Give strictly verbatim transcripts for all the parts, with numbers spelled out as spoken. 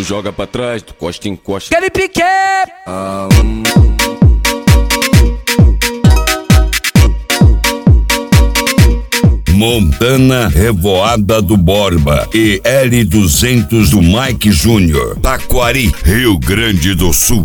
joga pra trás, tu costa, encosta. Aquele pique! Ah, hum. Montana Revoada do Borba e L duzentos do Mike Júnior, Taquari, Rio Grande do Sul.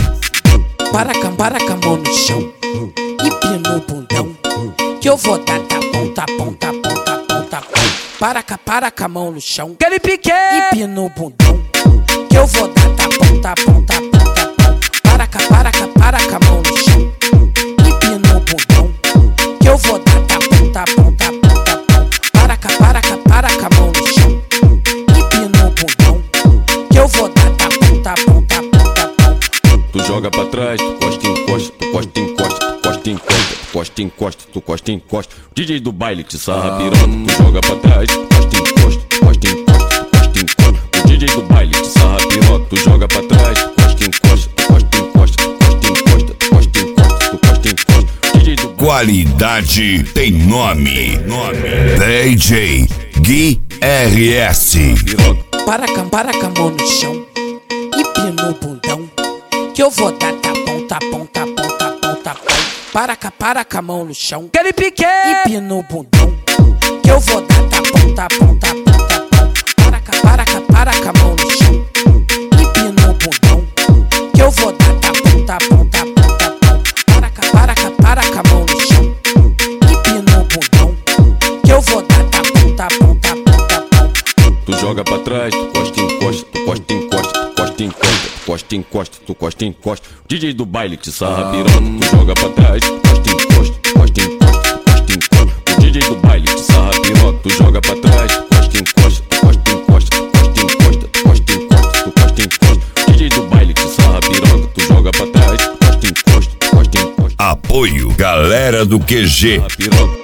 Para cam, para com a mão no chão e pino o bundão, que eu vou dar tapão, tapão, tapão, tapão, tapão. Para cá, para com a mão no chão, aquele pique! E pino o bundão, que eu vou dar tapão, tapão, tapão, tapão. Para cá, para cá, para com a mão no chão e pino o bundão, que eu vou dar tapão, tapão, tapão, tapão. Para cá, para cá, para com a mão no chão e pino o bundão, que eu vou dar tapão, tapão, tapão, tapão. Tu joga pra trás, tu costa, encosta, tu costa, encosta, tu costa, encosta, tu costa, encosta, tu costa, encosta. D J do baile te sarra piroca, tu joga pra trás, tu costa, encosta, tu costa, encosta, tu costa, encosta. O D J do baile te sarra piroca, tu joga pra trás, tu costa, encosta, tu costa, encosta, tu costa, encosta, tu costa, encosta, tu costa, encosta. D J do Qualidade tem nome, nome. D J Gui R S. Para cam, para com a mão no chão e pino o bundão, que eu vou dar tapão, tapão, tapão, tapão, tapão. Para cá, para com a mão no chão, aquele pique! E pino o bundão, que eu vou dar tapão, tapão, tapão, tapão. Para cá, para cá, para com a mão no chão e pino o bundão, que eu vou dar tapão, tapão, tapão, tapão. Para cá, para cá, para com a mão no chão e pino o bundão, que eu vou dar tapão, tapão, tapão, tapão. Tu joga pra trás, tu costa, encosta, tu costa, encosta, tu costa, encosta, tu costa, encosta, tu costa, encosta. D J do baile te sarra piroca, tu joga pra trás, tu costa, encosta, tu costa, encosta, tu costa, encosta. O D J do baile te sarra piroca, tu joga pra trás, tu costa, encosta, tu costa, encosta, tu costa, encosta, tu costa, encosta, tu costa, encosta. D J do baile te sarra piroca, tu joga pra trás, tu costa, encosta, tu costa, encosta. Apoio Galera do Q G. Sarra piroca.